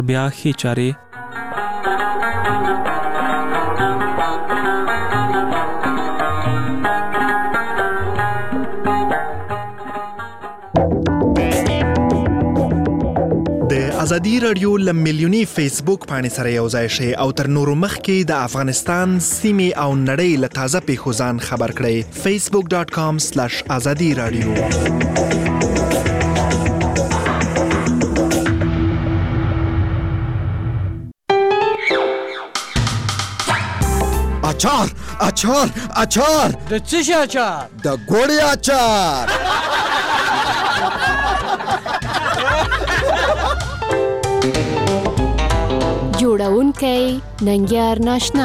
بیا ښې چارې ازادي رادیو لمیلیونی فیسبوک باندې سره یو ځای شي او تر نورو مخکې د افغانستان سیمې او نړۍ له تازه پیښو ځان خبر کړئ facebook.com/azadi radio اچار اچار اچار د څه شي اچار؟ د ګوړې اچار. جوړونکی ننګیار ناشنا.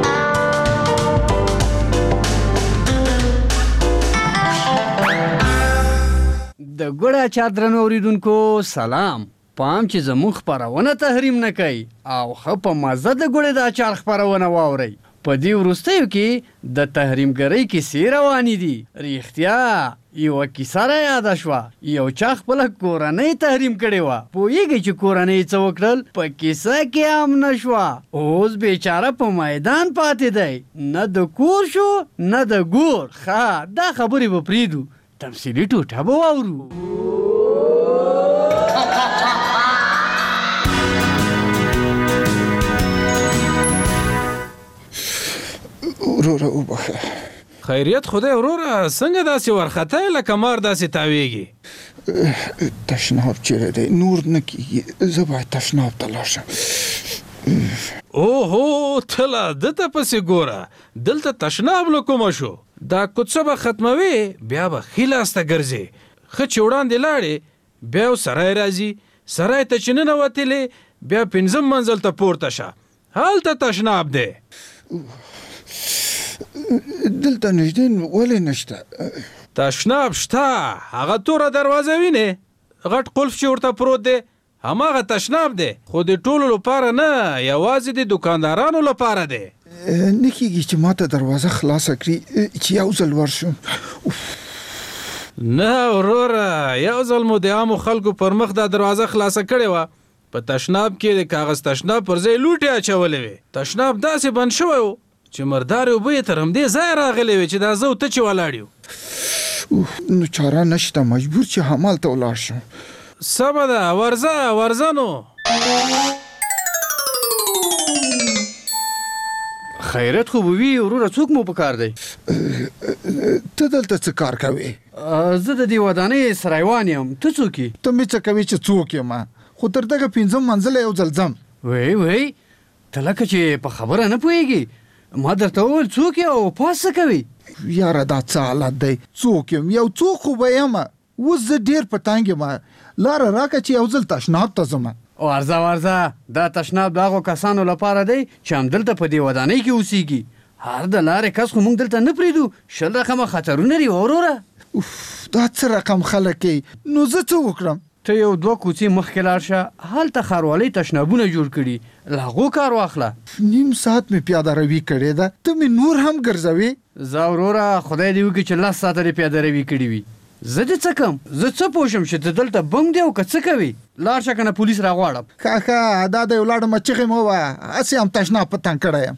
د ګوړ اچار درنو اوریدونکو سلام. پام چې زموږ خپرونه تحریم نه کوي او ښه په مزه د ګوړې د اچار خپرونه واورئ. په دې وروستیو کې د تحریمګرۍ کیسې روانې دي. رښتیا یوه کیسه را یاده شوه. یو چا خپله کورنۍ تحریم کړې وه. پوهېږئ چې کورنۍ یې څه وکړل؟ په کیسه کې هم نه شوه. اوس بیچاره په میدان پاتې دی. نه د کور شو نه د ګور. ښه دا خبرې به پرېږدو، تمثیلي ټوټه به واورو. وروره وبخه. خیریت خدای وروره، څنګه داسې ورختی لکه مار داسې تاویږي؟ تشناب چیرې دی؟ نور نه کېږي، زه باید تشناب ته لاړ شم. اوهو ته لا دته پسې ګوره، دلته تشناب له کومه شو؟ دا کوڅه به ختموي بیا به ښي لاس ته ګرځې. ښه چې وړاندې لاړې بیا یو سرای راځي، سرای ته چې ننوتلې بیا 5م منزل ته پورته شه، هلته تشناب دی. دلته نږدې ولې نشته؟ تشناب شته، هغه توره دروازه وینې، غټ قلف چې ورته پروت دی هماغه تشناب دی، خو د ټولو لپاره نه، یوازې د دکاندارانو لپاره دی. نه کېږي چې ما ته دروازه خلاصه کړي چې یو ځل ورشم؟ نه وروره، یو ځل مو د عامو خلکو پر مخ دا دروازه خلاصه کړې وه. په تشناب کې د کاغذ تشناب پر ځای لوټې اچولې وې. تشناب داسې بند شوی و چې مردارې اوبه یې تر همدې ځایه راغلې وې چې دا زه او ته چې ولاړ یو. نو چاره نشته، مجبور چې همالته ولاړ شم. سمه ده، ورځه نو. خیرت خو به وي وروره، څوک مو په کار دی؟ ته دلته څه کار کوې؟ زه د دې ودانۍ سرایوان یم. ته څوک یې؟ ته مې څه کوې چې څوک یم؟ خو تر دغه 5م منزله یو ځل ځم. وی ته لکه چې په خبره نه پوهېږي. ما درته وویل څوک یې او پاس څه کوي؟ یاره دا څه حالت دی؟ څوک یم؟ یو څوک خو به یم. اوس زه ډېر په تنګ یم، لاره راکړه چې یو ځل تشناب ته ځم. ورځه دا تشناب د هغو کسانو لپاره دی چې همدلته په دې ودانۍ کې اوسېږي. هر د لارې کس خو موږ دلته نه پرېږدو، 20 رقمه خطرونه دي وروره. دا څه رقم خلک یې؟ نو زه څه وکړم؟ ته یو 2 کوڅې مخکې لاړ شه، هلته ښاروالۍ تشنابونه جوړ کړي، له هغو کار واخله. 1.5 ساعت مې پیاده روي کړې ده، ته مې نور هم ګرځوې. زه وروره خدای دې وکړي چې 10 ساعته دې پیاده روي کړي وي. زه دې څه کم؟ زه څه پوه شم چې ته دلته بم دی او که څه کوې؟ لاړ شه که نه پولیس راغواړم. ښه دا د ولاړم چغې مه وایه، هسې هم تشناب په تنګ کړی یم.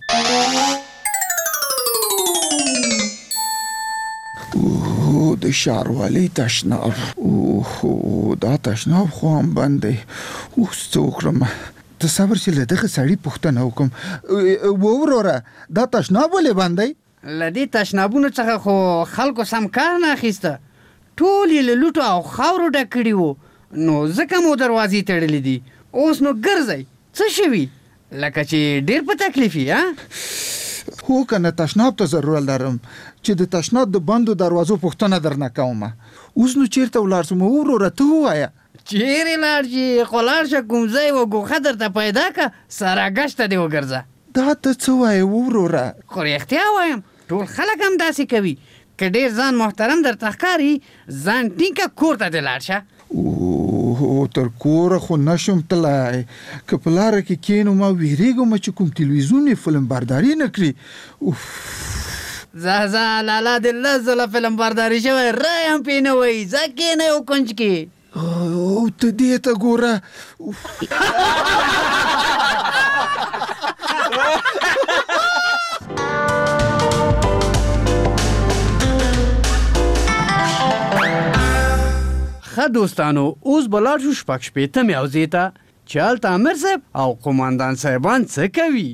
د ښاروالۍ تشناب، اوهو دا تشناب خو هم بند دی. اوس څه وکړم؟ ته صبر چې له دغه سړي پوښتنه وکړم. وروره دا تشناب ولې بند دی؟ له دې تشنابونو څخه خو خلکو سم کار نه اخیسته، ټول یې له لوټو او خاورو ډک کړي وو، نو ځکه مو دروازې تړلې دي. اوس نو ګرځئ، څه شوي؟ لکه چې ډېر په تکلیف یې؟ هو که نه تشناب ته ضرورت لرم چې د تشناب د بندو دروازو پوښتنه درنه کوم. اوس نو چیرته ولاړ شم؟ وروره ته ووایه. چیرې لاړ شي؟ خو لاړ شه کوم ځای و ګوښه درته پیدا که سره ګشته دې وګرځه. دا ته څه وایې وروره؟ خو رښتیا وایم ټول خلک هم داسې کوي. که ډېر ځان محترم درته ښکاري ځان ټینګه کور ته دې لاړ شه. اوه تر کوره خو نشم تلای، که په لاره کې کینم او ویریږم چې کوم تلویزیون یې فلم برداري نه کړي. ځه لالا دې 10 ځله فلم برداري شوی، رای هم پې نه وایي. ځه کښېنه یو کونج کې. او ته دې ته ګوره. ښه دوستانو، اوس به لاړ شو شپږ شپېتمې حوزې ته چې هلته امیر صاحب او قماندان صاحبان څه کوي.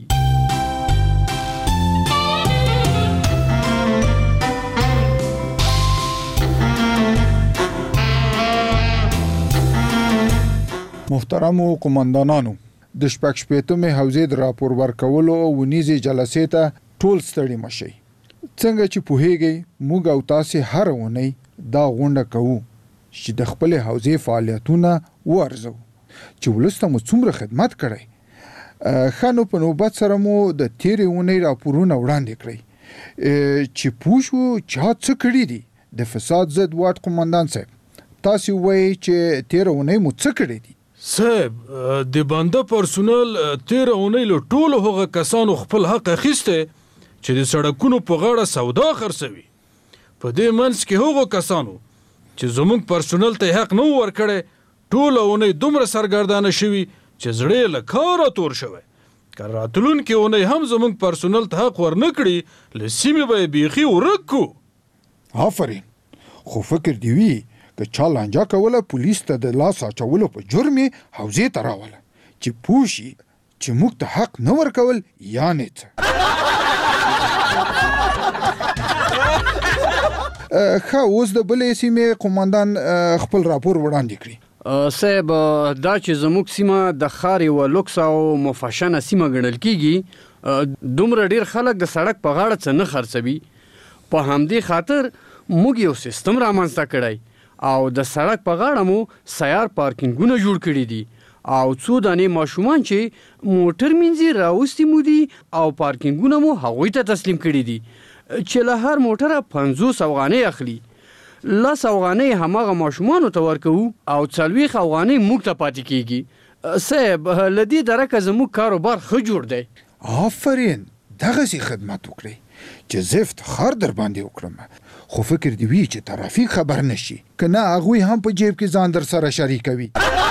محترمو قماندانانو، د شپږ شپېتمې حوزې د راپور ورکولو ونیزې جلسې ته ټول ستړي مشئ. څنګه چې پوهیږئ موږ او تاسې هر اونۍ دا غونډه کوو چې د خپلې حوزې فعالیتونه وارزو چې ولس ته مو څومره خدمت کړی. ښه نو په نوبت سره مو د تېرې اونۍ راپورونه وړاندې کړئ چې پوه شو چا څه کړي دي. د فساد ضد واټ قماندان صاحب، تاسې ووایئ چې تېره اونۍ مو څه کړي دي؟ صاحب، د بنده پرسونل تېره اونۍ له ټولو هغه کسانو خپل حق اخیستی چې د سړکونو په غاړه سودا خرڅوي. په دې منځ کې هغو کسانو چې زموږ پرسونل ته حق نه ورکړی ټوله اونۍ دومره سرګردانه شوي چې زړه یې له کاره تور شوی. که راتلونکې اونۍ هم زموږ پرسونل ته حق ورنه کړي، له سیمې به یې بیخي ورک کړو. آفرین. خو فکر دی وي که چا لانجه کوله پولیس ته د لاس اچولو په جرم یې حوزې ته راوله چې پوه شي چې موږ ته حق نه ورکول یعنې څه. ښه، اوس د بلې سیمې قماندان خپل راپور وړاندې کړي. صاحب، دا چې زموږ سیمه د ښار یوه لوکس او مفشنه سیمه ګڼل کېږي، دومره ډېر خلک د سړک په غاړه څه نه خرڅوي. په همدې خاطر موږ یو سیستم رامنځته کړی او د سړک په غاړه مو سیار پارکینګونه جوړ کړي دي او څو دانې ماشومان چې موټر مینځي راوستي مو دي او پارکینګونه مو هغوی ته تسلیم کړي دي چې له هر موټره 50 افغانۍ اخلي. 10 افغانۍ هماغه ماشومانو ته ورکوو او 40 افغانۍ موږ ته پاتې کېږي. صاحب، له دې درکه زموږ کاروبار ښه جوړ دی. آفرین، دغسې خدمت وکړئ چې زه افتخار در باندې وکړم. خو فکر دی وي چې ترافیک خبر نشي، که نه هغوی هم په جیب کې ځان در سره شریکوي.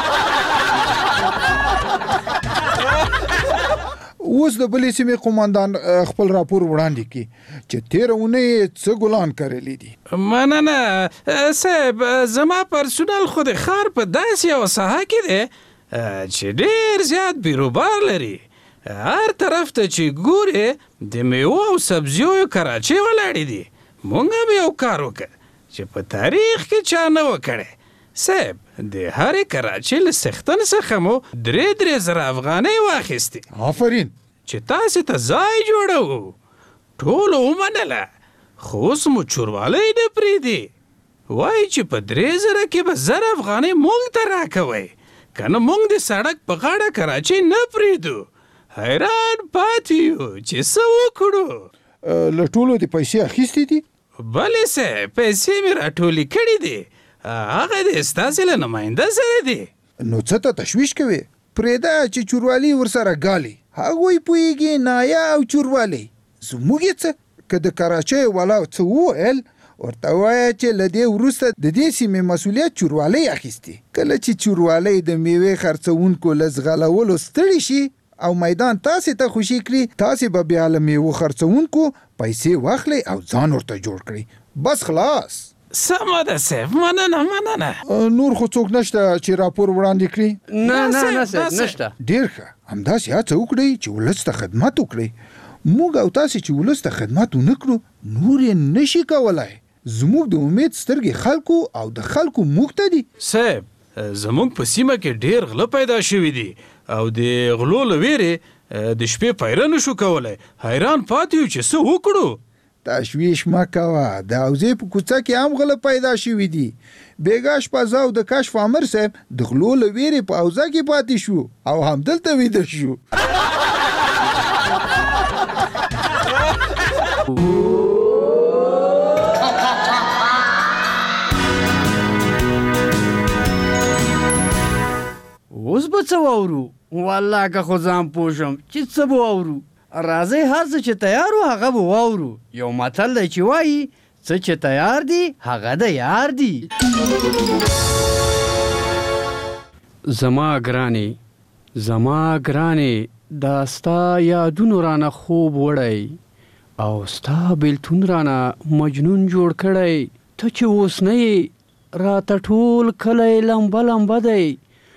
اوس د بلې سیمې قماندان خپل راپور وړاندې کړي چې تېره اونۍ څه ګلان کرلی دي. مننه صاحب، زما پرسونل خو د ښار په داسې یوه ساحه کې دی چې ډېر زیات بیروبار لري. هر طرف ته چې ګورې د میوو او سبزیو کراچۍ ولاړې دي. مونږ هم یو کار وکړ چې په تاریخ کې چا نه و کړی. صاحب، د هرې کراچۍ له څښتن څخه مو 3 زره افغانۍ واخیستې. آفرین. چې تاسې ته ځای جوړوو. ټولو ومنله، خو اوس مو چوروالی نه پرېږدي. وایي چې په 3 زره کې به 1000 افغانۍ مونږ ته راکوئ، که نه مونږ د سړک په غاړه کراچۍ نه پرېږدو. حیران پاتې یو چې څه وکړو. له ټولو د پیسې اخیستې دي؟ بلې صاحب، پیسې مې راټولې کړي دي. هغه د ستاسې له نماینده سره دی. نو څه ته تشویش کوې؟ پرېږده چې چوروالی ورسره ګالي. هغوی پوهېږي نایا او چوروالی. زموږ یې څه؟ که د کراچۍ والا څه وویل، ورته وایه چې له دې وروسته د دې سیمې مسؤلیت چوروالی اخیستي. کله چې چوروالی د میوې خرڅوونکو له ځغلولو ستړي شي او میدان تاسې ته خوشي کړي، تاسې به بیا له میوو خرڅوونکو پیسې واخلئ او ځان ورته جوړ کړئ. بس خلاص. سمه ده صاحب، مننه. نور خو څوک نشته چې راپور وړاندې کړي؟ نه صاحب، نشته. ډېر ښه. همداسې هڅه وکړئ چې ولس ته خدمت وکړئ. موږ او تاسې چې ولس ته خدمت ونه کړو، نور یې نشي کولی. زموږ د امید سترګې خلکو او د خلکو موږ ته دي. صاحب، زموږ په سیمه کې ډېر غله پیدا شوي دي او د غلو له ویرې د شپې پیره نشو کولی. حیران پاتې یو چې څه وکړو. تشویش مه کوه، د حوزې په کوڅه کې هم غله پیدا شوي دي. بیګا شپه او د کشف امر صاحب د غلو له ویرې په حوزه کې پاتې شو او همدلته ویده شو. اوس به څه واورو؟ والله که خو ځان پوه شم چې څه به واورو. راځئ هر څه چې تیار و هغه به واورو. یو متل دی چې وایي څه چې تیار دي هغه د یار دي. زما ګرانې دا ستا یادونو رانه خوب وړی او ستا بیلتون رانه مجنون جوړ کړی. ته چې اوس نه یې راته ټول کلی لمبه لمبه دی.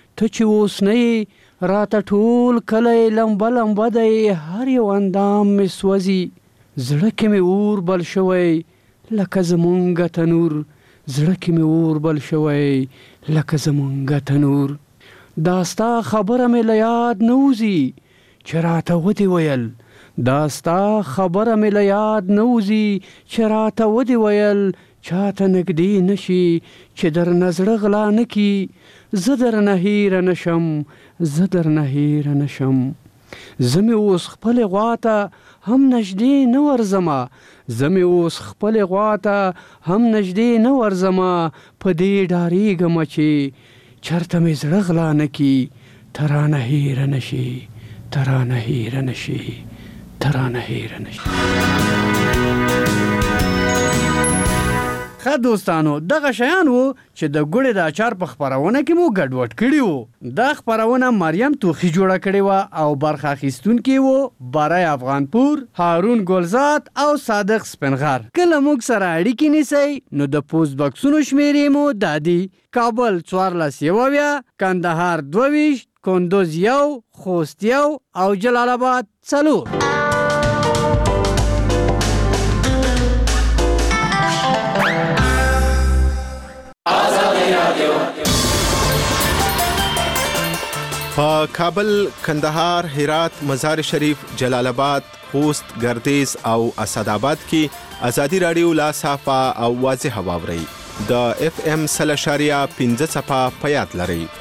هر یو اندام مې سوځي. زړه کې مې اور بل شوی لکه زمونږ تنور. دا ستا خبره مې له یاد نه وځي چې راته ودې ویل چاته نږدې نشي چې در نظر غلا نه کی. زه در نه هیره نشم. زه مې اوس خپل غواته هم نږدې نه ورځمه په دې ډارېږم چې چرته مې زړه غلا نه کی. ترانه هیره نشي. ښه دوستانو، دغه شیان وو چې د ګوړې د اچار په خپرونه کې مو ګډوډ کړي وو. دا خپرونه مریم توخی جوړه کړې وه او برخه اخیستونکي وو برای افغانپور، هارون ګلزاد او صادق سپنغر. کله موږ سره اړیکې نیسئ نو د پوسټ بکسونو شمیرې مو دا دي: کابل 1401، کندهار 22، کندوز 1، خوست 1 او جلال آباد 4. په کابل، کندهار، هرات، مزار شریف، جلال آباد، خوست، ګردیز او اسداباد کې ازادي رادیو لا صافه او واضح واوري. د FM 0.5 په یاد لرئ.